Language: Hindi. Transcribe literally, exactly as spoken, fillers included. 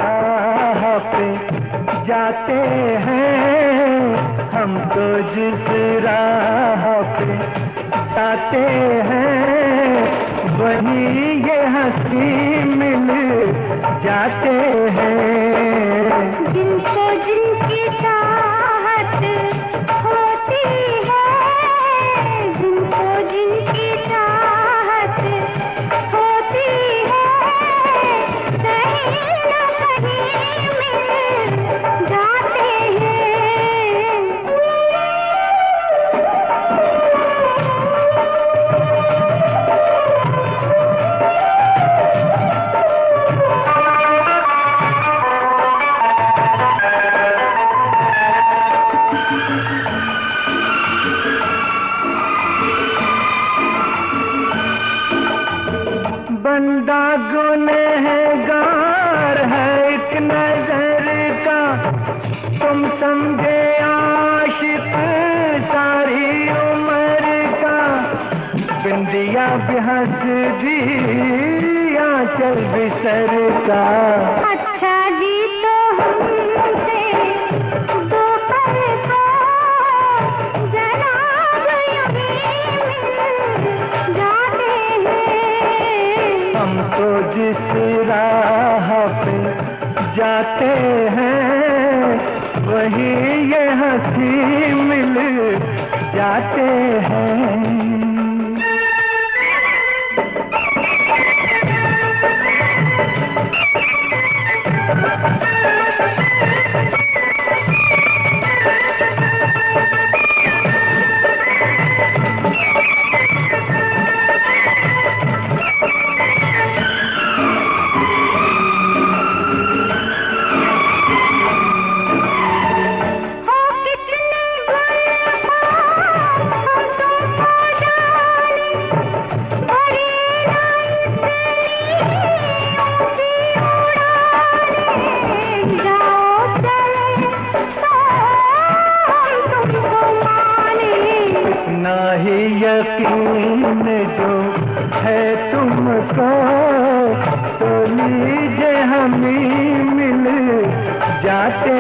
राह पे जाते हैं, हम तो जिस राह पे जाते हैं, वही ये हंसी मिल जाते हैं। जिनको जिनकी चाहत होती है, जिनको जिनकी चाहत होती है, कहीं न कहीं मिल जाते हैं। बंदा गुनहगार है एक नजर का, तुम समझे आशिक सारी उम्र का। बिंदिया बेहद दिया चल बिसर का। अच्छा जी तो हमसे दो पल को जनाब यूं मिल जाते हैं। हम तो जिस राह पे जाते हैं, वही ये हंसी मिल जाते हैं। यकीन जो है तुमको, तो लीजिए हम ही मिल जाते